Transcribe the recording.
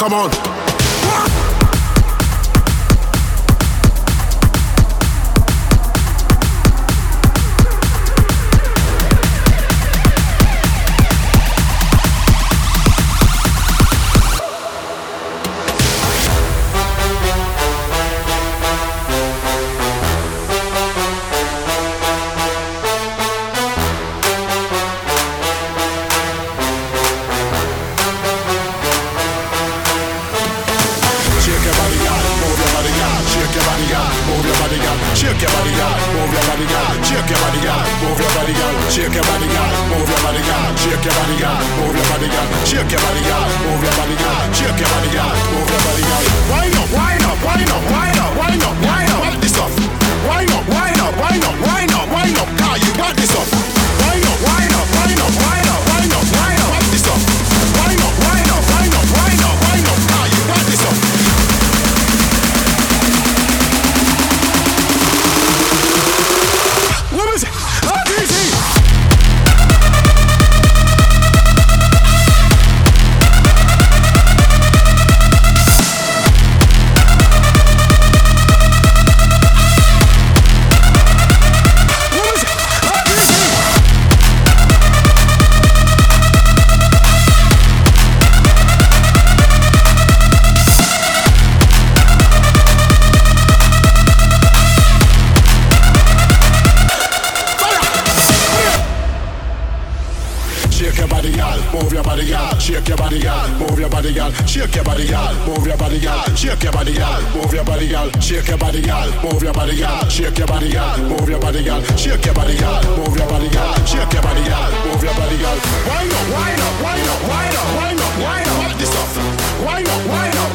come on. Shake your body, girl. Move your body, girl. Shake your body, girl. Move your body, girl. Shake your body, girl. Move your body, girl. Shake your body, girl. Move your body, girl. Shake your body, girl. Move your body, girl. Shake your body, girl. Move your body, girl. Wind up, wind up, wind up, wind up, wind up, wind up. Wind this up. Wind up, wind up, wind up, wind up, wind up. Car, you got this up. Wind up, wind up, wind up, wind up, wind up, wind up. Wind this up. Wind up, wind up, wind up, wind up, wind up. Car, you got this up. What is it? Shake your body, girl. Move your body, girl. Shake your body, girl. Move your body, girl. Shake your body, girl. Move your body, girl. Shake your body, girl. Move your body, girl. Shake your body, girl. Move your body, girl. Shake your body, girl. Move your body, girl. Shake your body, girl. Move your body, girl. Shake your body, girl. Move your body, girl. Wind up, wind up, wind up, wind up, wind up, wind up. Wind this up. Wind up, wind up,